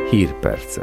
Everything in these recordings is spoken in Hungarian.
Hírpercek.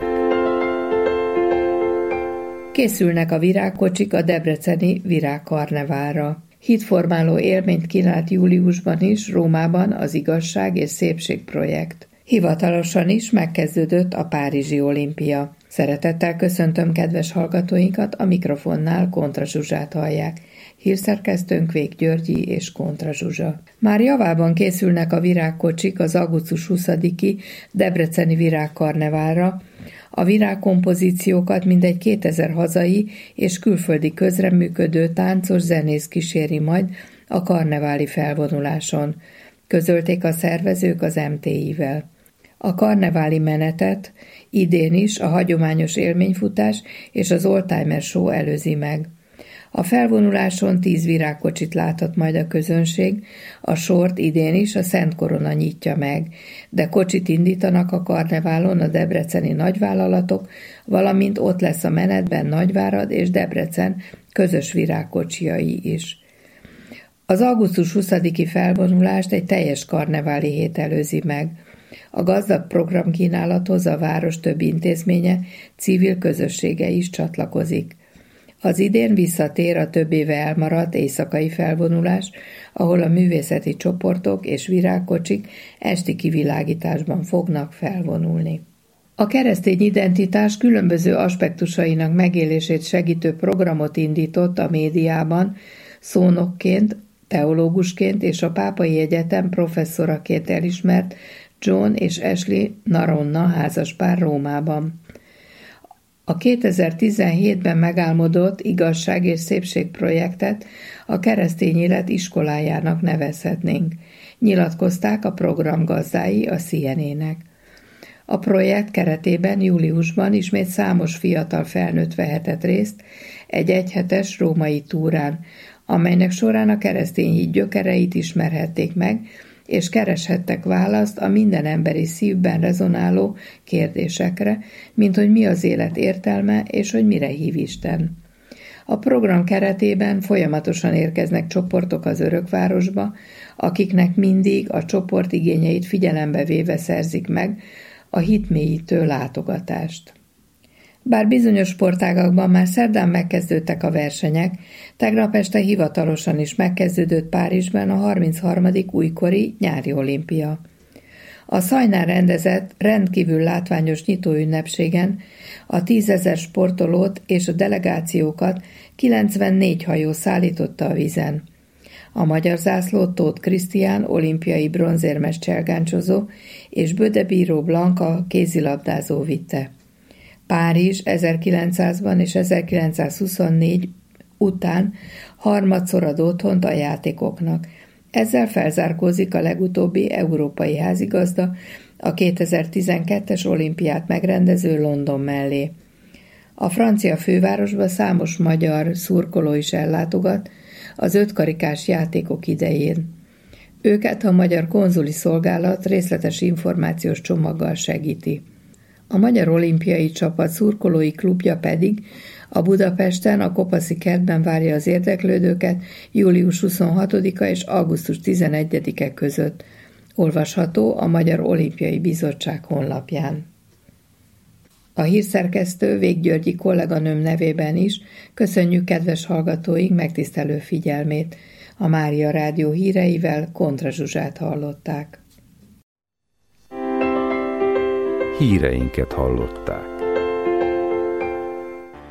Készülnek a virágkocsik a debreceni virágkarneválra. Hitformáló élményt kínált júliusban is Rómában az Igazság és Szépség projekt. Hivatalosan is megkezdődött a Párizsi olimpia. Szeretettel köszöntöm kedves hallgatóinkat, a mikrofonnál Kontra Zsuzsát hallják. Hírszerkesztőnk Vég Györgyi és Kontra Zsuzsa. Már javában készülnek a virágkocsik az augusztus 20-i debreceni virágkarneválra. A virágkompozíciókat mindegy 2000 hazai és külföldi közreműködő táncos zenész kíséri majd a karneváli felvonuláson, közölték a szervezők az MTI-vel. A karneváli menetet idén is a hagyományos élményfutás és az oldtimer show előzi meg. A felvonuláson 10 virágkocsit láthat majd a közönség, a sort idén is a Szent Korona nyitja meg, de kocsit indítanak a karneválon a debreceni nagyvállalatok, valamint ott lesz a menetben Nagyvárad és Debrecen közös virágkocsijai is. Az augusztus 20-i felvonulást egy teljes karneváli hét előzi meg. A gazdag programkínálathoz a város több intézménye, civil közössége is csatlakozik. Az idén visszatér a több éve elmaradt éjszakai felvonulás, ahol a művészeti csoportok és virágkocsik esti kivilágításban fognak felvonulni. A keresztény identitás különböző aspektusainak megélését segítő programot indított a médiában szónokként, teológusként és a Pápai Egyetem professzoraként elismert John és Ashley Naronna házaspár Rómában. A 2017-ben megálmodott Igazság és Szépség projektet a keresztény élet iskolájának nevezhetnénk, nyilatkozták a program gazdái a CNN-nek. A projekt keretében júliusban ismét számos fiatal felnőtt vehetett részt egy egyhetes római túrán, amelynek során a keresztény hit gyökereit ismerhették meg, és kereshettek választ a minden emberi szívben rezonáló kérdésekre, mint hogy mi az élet értelme, és hogy mire hív Isten. A program keretében folyamatosan érkeznek csoportok az Örökvárosba, akiknek mindig a csoport igényeit figyelembe véve szerzik meg a hitmélyítő látogatást. Bár bizonyos sportágakban már szerdán megkezdődtek a versenyek, tegnap este hivatalosan is megkezdődött Párizsban a 33. újkori nyári olimpia. A Szajnán rendezett rendkívül látványos nyitóünnepségen a 10 000 sportolót és a delegációkat 94 hajó szállította a vízen. A magyar zászlót Tóth Krisztián olimpiai bronzérmes cselgáncsozó és Bödebíró Blanka kézilabdázó vitte. Párizs 1900-ban és 1924 után harmadszor ad otthont a játékoknak. Ezzel felzárkózik a legutóbbi európai házigazda a 2012-es olimpiát megrendező London mellé. A francia fővárosba számos magyar szurkoló is ellátogat az 5 karikás játékok idején. Őket a Magyar Konzuli Szolgálat részletes információs csomaggal segíti. A Magyar Olimpiai Csapat szurkolói klubja pedig a Budapesten a Kopaszi kertben várja az érdeklődőket július 26-a és augusztus 11-e között. Olvasható a Magyar Olimpiai Bizottság honlapján. A hírszerkesztő Vég Györgyi kolléganőm nevében is köszönjük kedves hallgatóink megtisztelő figyelmét. A Mária Rádió híreivel Kontra Zsuzsát hallották. Híreinket hallották.